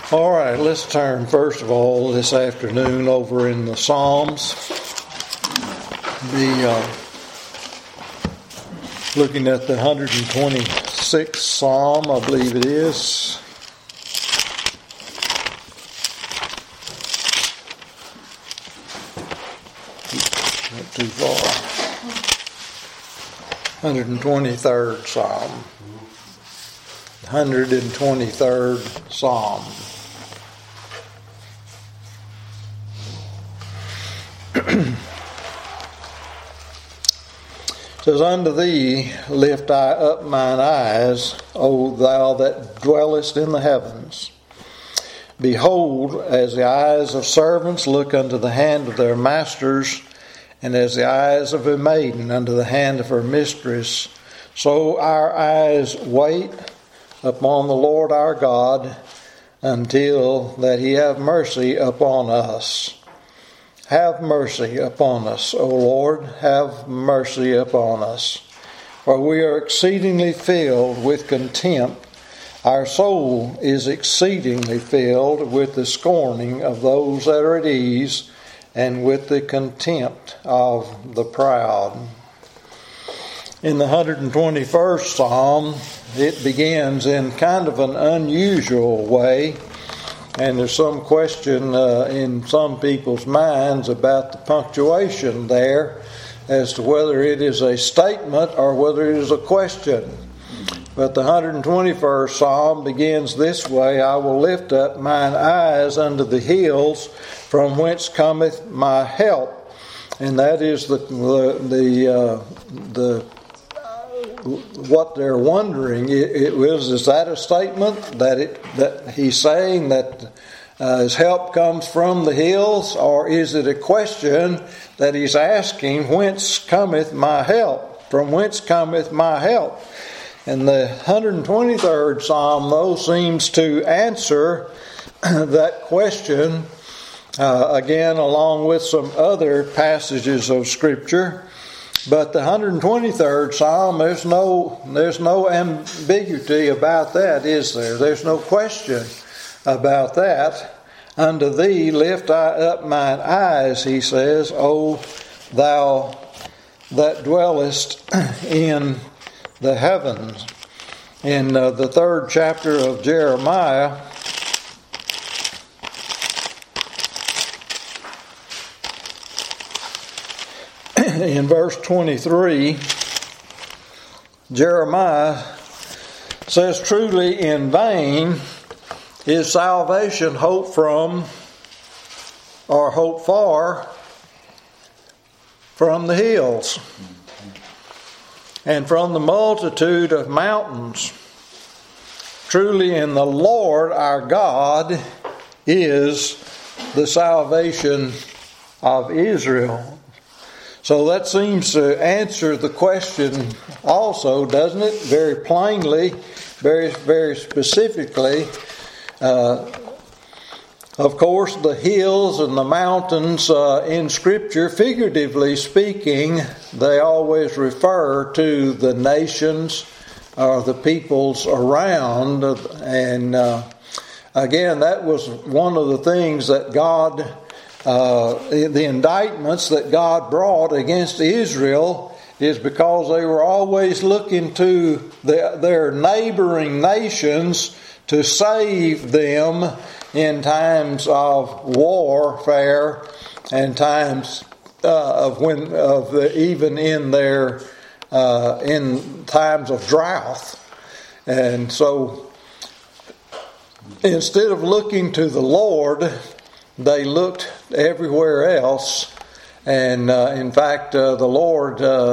All right, let's turn first of all this afternoon over in the Psalms. Looking at the 126th Psalm, I believe it is. Not too far. 123rd Psalm. 123rd Psalm. It says, "Unto thee lift I up mine eyes, O thou that dwellest in the heavens. Behold, as the eyes of servants look unto the hand of their masters, and as the eyes of a maiden unto the hand of her mistress, so our eyes wait upon the Lord our God, until that he have mercy upon us. Have mercy upon us, O Lord, have mercy upon us. For we are exceedingly filled with contempt. Our soul is exceedingly filled with the scorning of those that are at ease, and with the contempt of the proud." In the 121st Psalm, it begins in kind of an unusual way. And there's some question in some people's minds about the punctuation there as to whether it is a statement or whether it is a question. But the 121st Psalm begins this way: "I will lift up mine eyes unto the hills, from whence cometh my help." And that is what they're wondering is that a statement that he's saying that his help comes from the hills, or is it a question that he's asking, whence cometh my help? From whence cometh my help? And the 123rd Psalm, though, seems to answer that question again, along with some other passages of Scripture. But the 123rd Psalm, there's no ambiguity about that, is there? There's no question about that. "Unto thee lift I up mine eyes," he says, "O thou that dwellest in the heavens." In the 3rd chapter of Jeremiah, in verse 23, Jeremiah says, "Truly in vain is salvation hoped from, or hoped for, from the hills, and from the multitude of mountains. Truly in the Lord our God is the salvation of Israel." So that seems to answer the question also, doesn't it? Very plainly, very, very specifically. Of course, the hills and the mountains in Scripture, figuratively speaking, they always refer to the nations or the peoples around. And again, that was one of the things that God... the indictments that God brought against Israel is because they were always looking to their neighboring nations to save them in times of warfare and times even in times of drought. And so instead of looking to the Lord, they looked everywhere else, and in fact, the Lord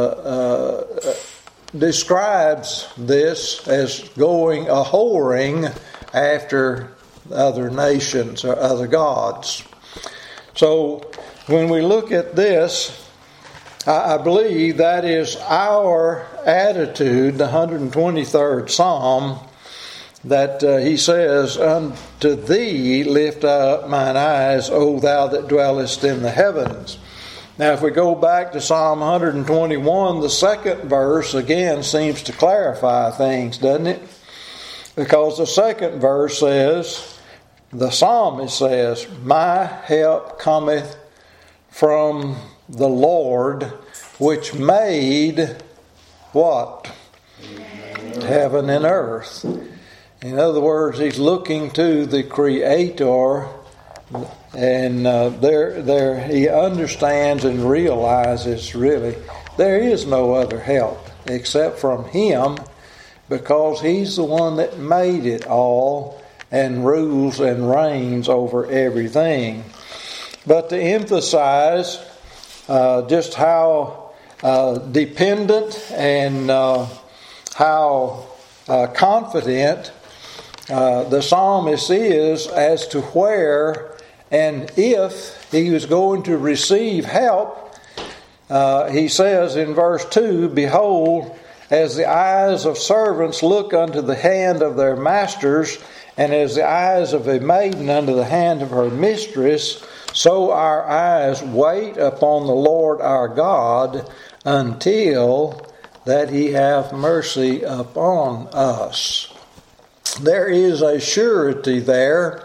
describes this as going a-whoring after other nations or other gods. So, when we look at this, I believe that is our attitude, the 123rd Psalm, that he says, "Unto thee lift I up mine eyes, O thou that dwellest in the heavens." Now, if we go back to Psalm 121, the second verse again seems to clarify things, doesn't it? Because the second verse says, the psalmist says, my help cometh from the Lord, which made what? Heaven and earth. In other words, he's looking to the Creator, and there he understands and realizes really there is no other help except from Him, because He's the one that made it all and rules and reigns over everything. But to emphasize just how dependent and how confident the psalmist is as to where and if he was going to receive help, he says in verse 2, behold, as the eyes of servants look unto the hand of their masters, and as the eyes of a maiden unto the hand of her mistress, so our eyes wait upon the Lord our God until that He have mercy upon us. There is a surety there.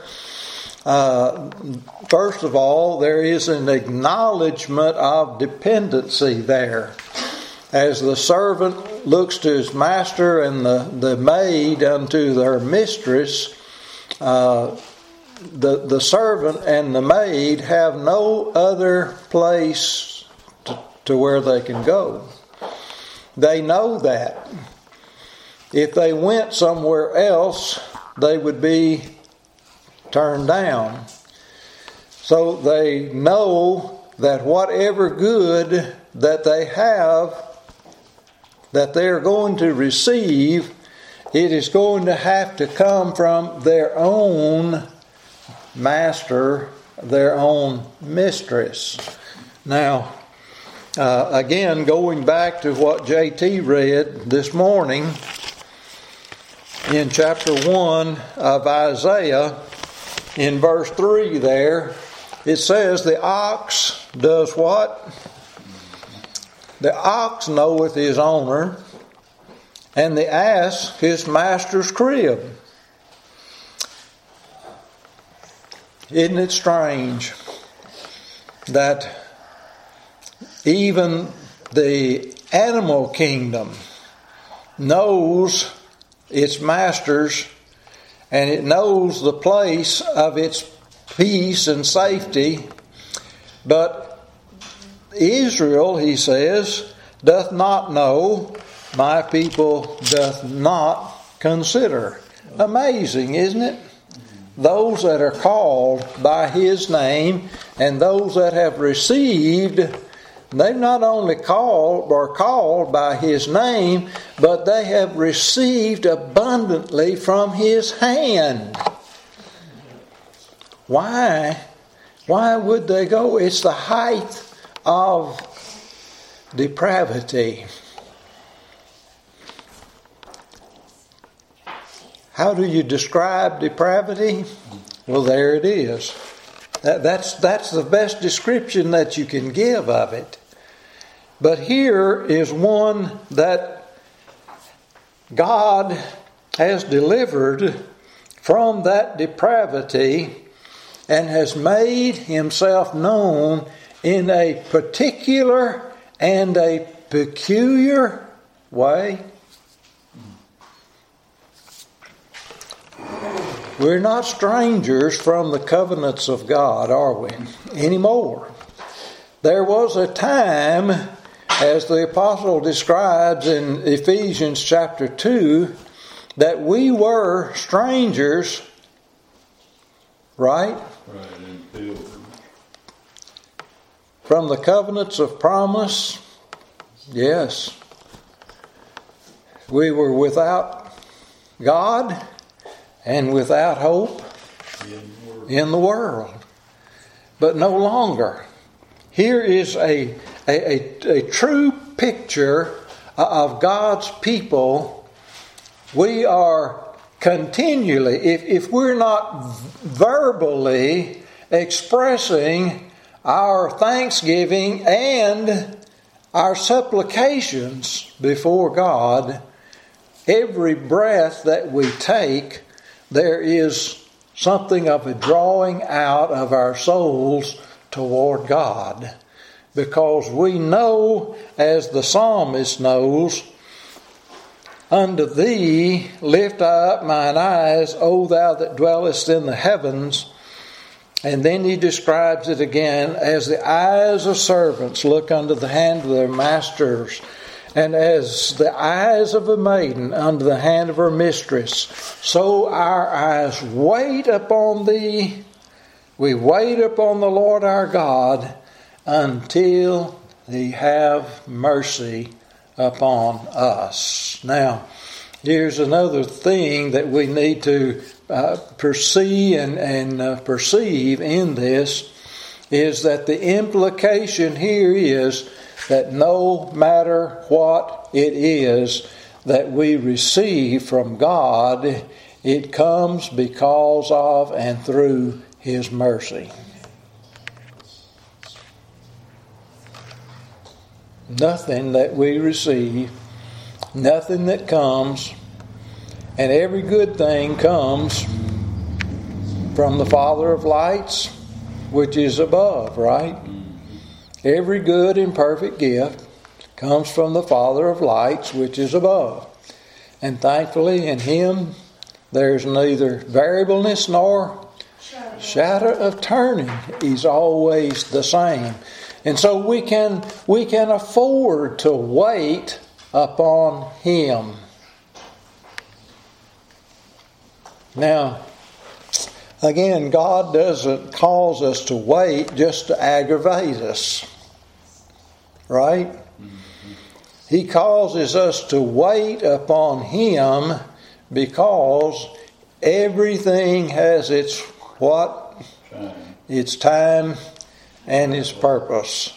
First of all, there is an acknowledgement of dependency there. As the servant looks to his master and the maid unto their mistress, the servant and the maid have no other place to where they can go. They know that. If they went somewhere else, they would be turned down. So they know that whatever good that they have, that they're going to receive, it is going to have to come from their own master, their own mistress. Now, again, going back to what JT read this morning in chapter 1 of Isaiah, in verse 3 there, it says, the ox does what? The ox knoweth his owner, and the ass his master's crib. Isn't it strange that even the animal kingdom knows its masters, and it knows the place of its peace and safety, but Israel, he says, doth not know, my people doth not consider. Amazing, isn't it? Those that are called by His name and those that have received, they've not only called by His name, but they have received abundantly from His hand. Why? Why would they go? It's the height of depravity. How do you describe depravity? Well, there it is. That's the best description that you can give of it. But here is one that God has delivered from that depravity and has made Himself known in a particular and a peculiar way. We're not strangers from the covenants of God, are we? Anymore. There was a time, as the apostle describes in Ephesians chapter 2, that we were strangers, right? Right. From the covenants of promise, yes. We were without God and without hope in the world. But no longer. Here is a true picture of God's people. We are continually, if we're not verbally expressing our thanksgiving and our supplications before God, every breath that we take, there is something of a drawing out of our souls toward God. Because we know, as the psalmist knows, unto thee lift I up mine eyes, O thou that dwellest in the heavens. And then he describes it again, as the eyes of servants look unto the hand of their masters, and as the eyes of a maiden unto the hand of her mistress, so our eyes wait upon thee. We wait upon the Lord our God until he have mercy upon us. Now, here's another thing that we need to perceive in this, is that the implication here is that no matter what it is that we receive from God, it comes because of and through his mercy. Nothing that we receive, nothing that comes, and every good thing comes from the Father of lights, which is above, right? Every good and perfect gift comes from the Father of lights, which is above. And thankfully in him there's neither variableness nor shadow of turning. He's always the same. And so we can afford to wait upon him. Now, again, God doesn't cause us to wait just to aggravate us. Right? He causes us to wait upon him because everything has its what? Its time and its purpose.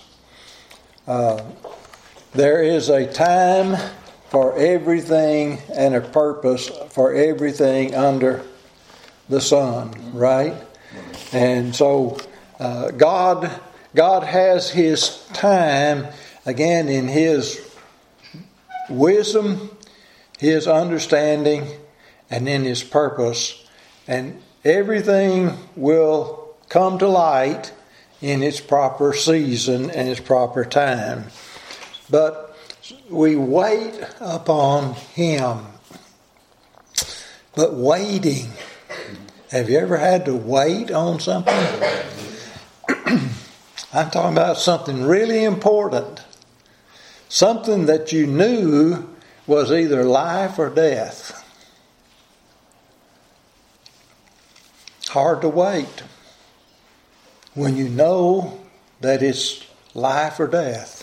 There is a time for everything and a purpose for everything under the sun, right? And so God has his time, again, in his wisdom, his understanding, and in his purpose. And everything will come to light in its proper season and its proper time. But we wait upon him. But waiting, have you ever had to wait on something? I'm talking about something really important. Something that you knew was either life or death. Hard to wait when you know that it's life or death.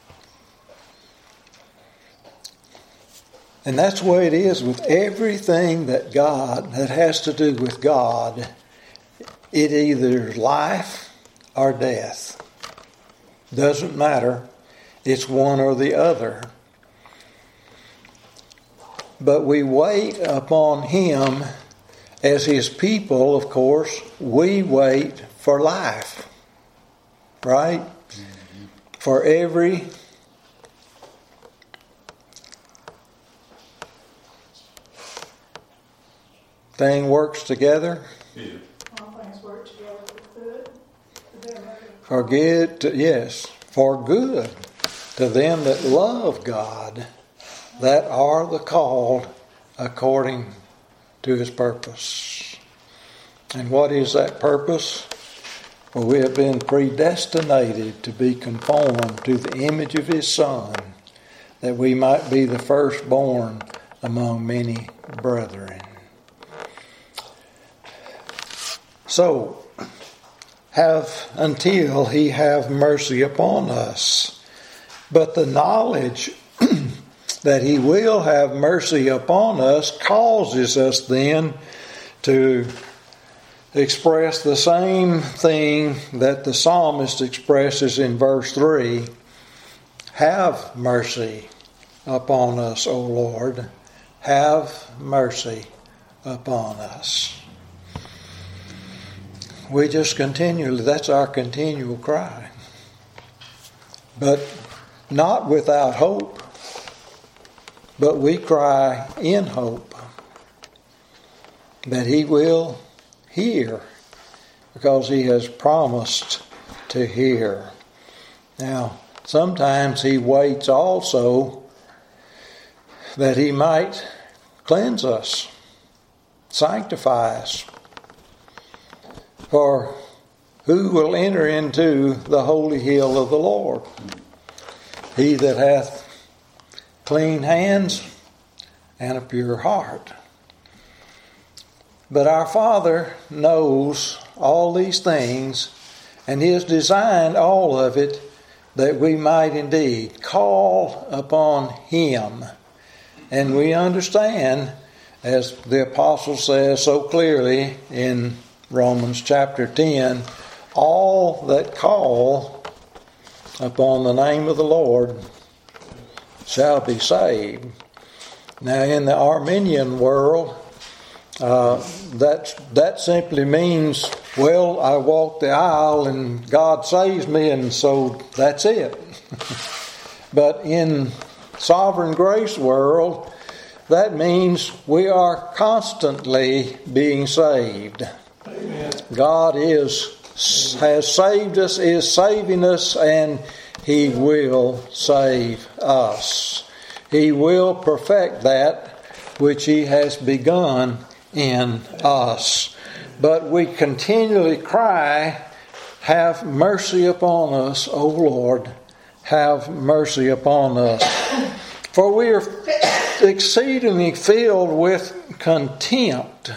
And that's the way it is with everything that has to do with God. It either is life or death. Doesn't matter. It's one or the other. But we wait upon him as his people, of course. We wait for life. Right? Mm-hmm. For every thing works together. Yeah. All things work together for good. For good, yes, for good to them that love God, that are the called according to his purpose. And what is that purpose? Well, we have been predestinated to be conformed to the image of his Son, that we might be the firstborn among many brethren. So, until he have mercy upon us. But the knowledge that he will have mercy upon us causes us then to express the same thing that the psalmist expresses in verse 3. Have mercy upon us, O Lord. Have mercy upon us. We just continually, that's our continual cry. But not without hope, but we cry in hope that he will hear, because He has promised to hear. Now, sometimes He waits also that He might cleanse us, sanctify us. For who will enter into the holy hill of the Lord? He that hath clean hands and a pure heart. But our Father knows all these things, and He has designed all of it that we might indeed call upon Him. And we understand, as the Apostle says so clearly in Romans chapter 10, all that call upon the name of the Lord shall be saved. Now, in the Arminian world, that simply means, well, I walk the aisle and God saves me, and so that's it. But in sovereign grace world, that means we are constantly being saved. Amen. God has saved us, is saving us, and He will save us. He will perfect that which He has begun in us. But we continually cry, have mercy upon us, O Lord, have mercy upon us. For we are exceedingly filled with contempt.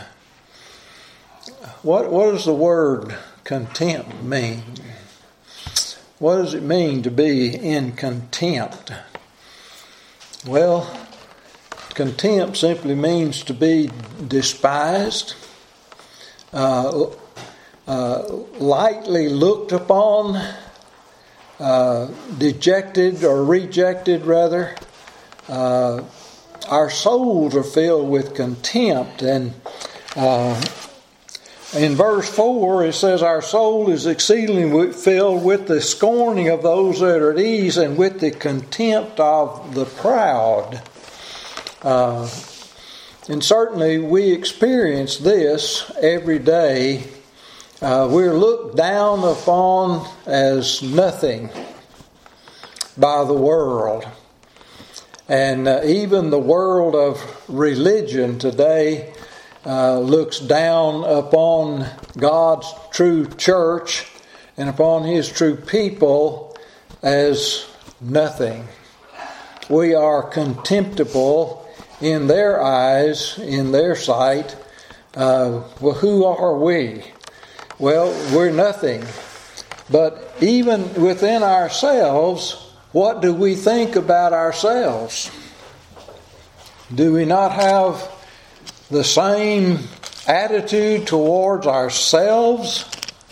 What does the word contempt mean? What does it mean to be in contempt? Well, contempt simply means to be despised, lightly looked upon, dejected or rejected rather. Our souls are filled with contempt, and in verse 4 it says, our soul is exceedingly filled with the scorning of those that are at ease and with the contempt of the proud. And certainly we experience this every day. We're looked down upon as nothing by the world. And even the world of religion today looks down upon God's true church and upon His true people as nothing. We are contemptible in their eyes, in their sight. Well, who are we? Well, we're nothing. But even within ourselves, what do we think about ourselves? Do we not have the same attitude towards ourselves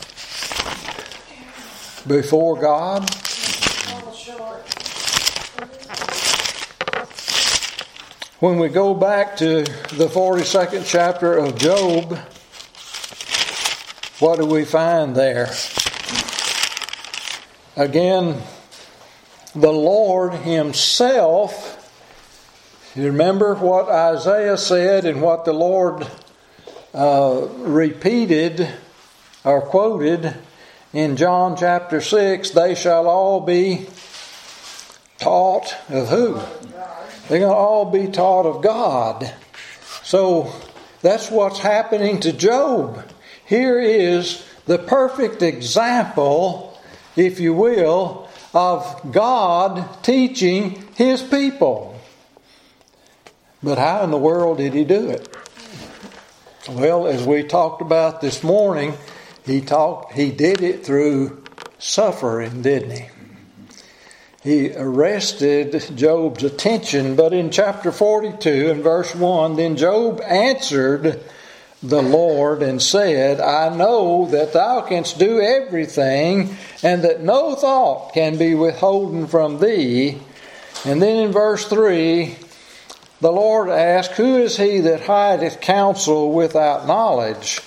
before God? When we go back to the 42nd chapter of Job, what do we find there? Again, the Lord Himself, you remember what Isaiah said and what the Lord repeated or quoted in John chapter 6, they shall all be taught of who? They're going to all be taught of God. So that's what's happening to Job. Here is the perfect example, if you will, of God teaching His people. But how in the world did He do it? Well, as we talked about this morning, He did it through suffering, didn't He? He arrested Job's attention, but in chapter 42 and verse 1, then Job answered the Lord and said, I know that Thou canst do everything, and that no thought can be withholden from Thee. And then in verse 3, the Lord asked, who is he that hideth counsel without knowledge?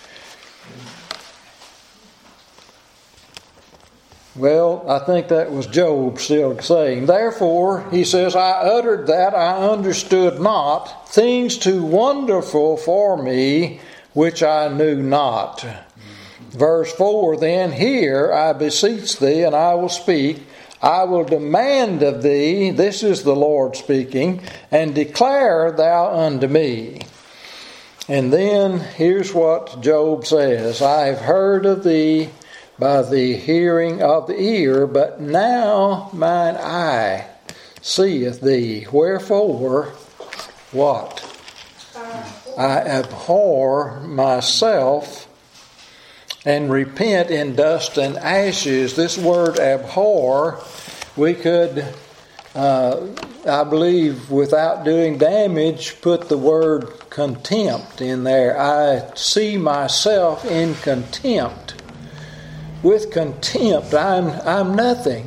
Well, I think that was Job still saying. Therefore, he says, I uttered that I understood not, things too wonderful for me, which I knew not. Verse 4, then hear, I beseech thee, and I will speak. I will demand of thee, this is the Lord speaking, and declare thou unto me. And then here's what Job says, I have heard of thee by the hearing of the ear, but now mine eye seeth thee. Wherefore, what? I abhor myself and repent in dust and ashes. This word abhor, we could, I believe, without doing damage, put the word contempt in there. I see myself in contempt. With contempt, I'm nothing.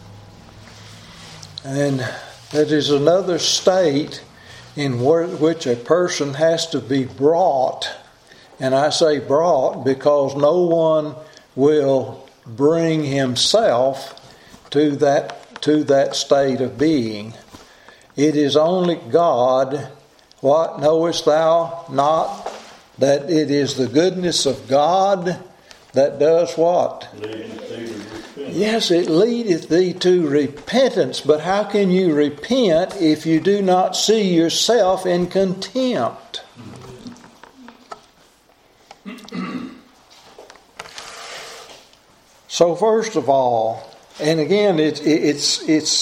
And that is another state in which a person has to be brought. And I say brought because no one will bring himself to that state of being. It is only God. What, knowest thou not that it is the goodness of God that does what? Yes, it leadeth thee to repentance. But how can you repent if you do not see yourself in contempt? So first of all, and again, it's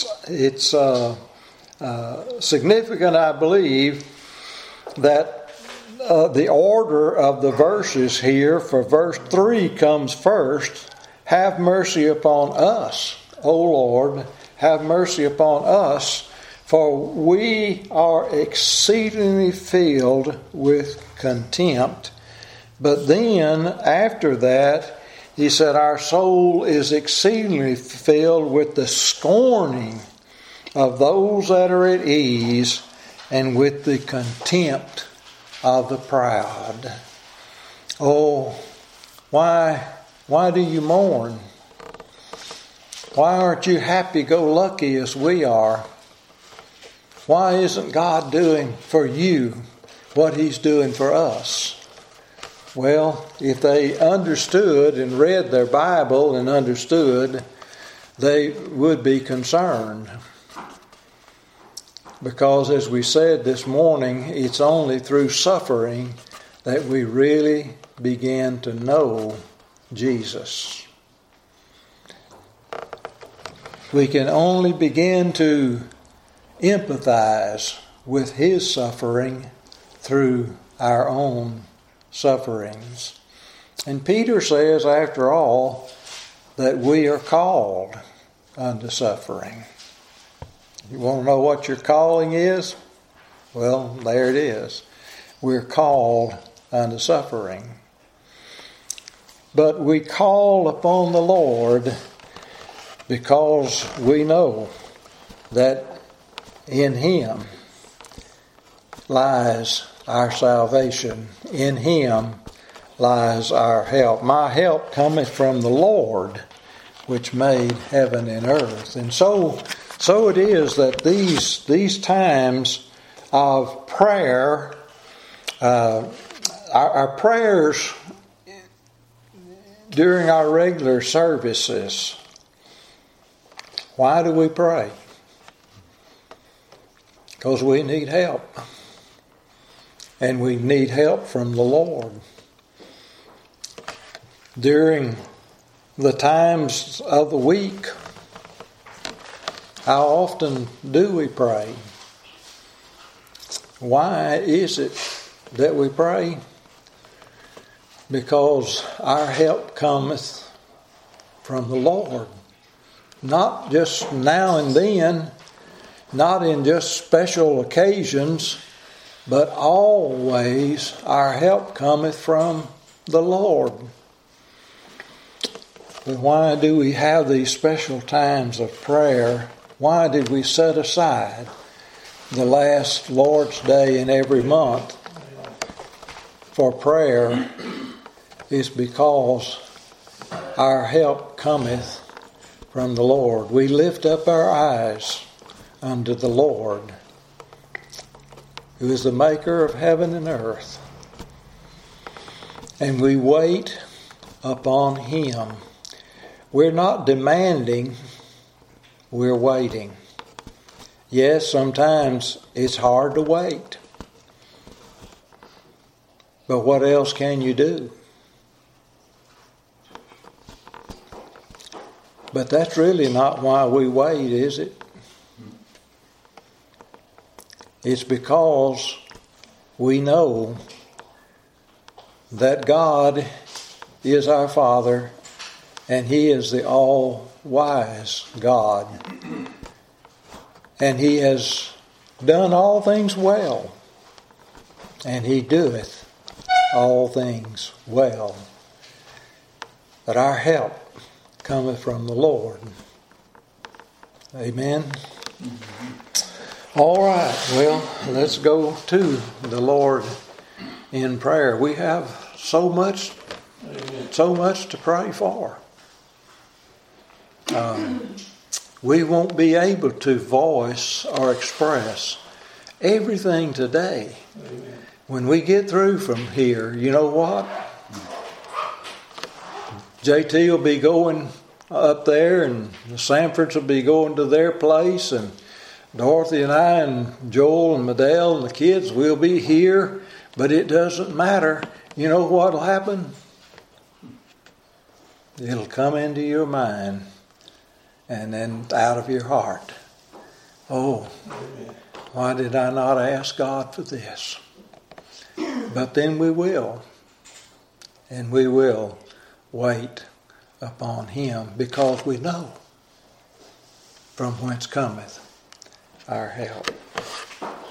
significant, I believe, that the order of the verses here for verse 3 comes first. Have mercy upon us, O Lord, have mercy upon us, for we are exceedingly filled with contempt. But then, after that, he said, our soul is exceedingly filled with the scorning of those that are at ease and with the contempt of the proud. Oh, why do you mourn? Why aren't you happy-go-lucky as we are? Why isn't God doing for you what He's doing for us? Well, if they understood and read their Bible and understood, they would be concerned. Because as we said this morning, it's only through suffering that we really begin to know Jesus. We can only begin to empathize with His suffering through our own sufferings. And Peter says, after all, that we are called unto suffering. You want to know what your calling is? Well, there it is. We're called unto suffering. But we call upon the Lord because we know that in Him lies our salvation. In Him lies our help. My help cometh from the Lord, which made heaven and earth. And so it is that these times of prayer, our prayers during our regular services, why do we pray? Because we need help. And we need help from the Lord. During the times of the week, how often do we pray? Why is it that we pray? Because our help cometh from the Lord. Not just now and then, not in just special occasions, but always our help cometh from the Lord. But why do we have these special times of prayer? Why did we set aside the last Lord's Day in every month for prayer? Is because our help cometh from the Lord. We lift up our eyes unto the Lord, who is the maker of heaven and earth. and we wait upon Him. We're not demanding, we're waiting. Yes, sometimes it's hard to wait. But what else can you do? But that's really not why we wait, is it? It's because we know that God is our Father and He is the all-wise God. And He has done all things well, and He doeth all things well. But our help cometh from the Lord. Amen. All right, well, let's go to the Lord in prayer. We have so much to pray for. We won't be able to voice or express everything today. Amen. When we get through from here, you know what? JT will be going up there, and the Sanfords will be going to their place, and Dorothy and I and Joel and Medell and the kids will be here, but it doesn't matter. You know what will happen? It'll come into your mind and then out of your heart. Oh, why did I not ask God for this? But then we will. And we will wait upon Him because we know from whence cometh our help.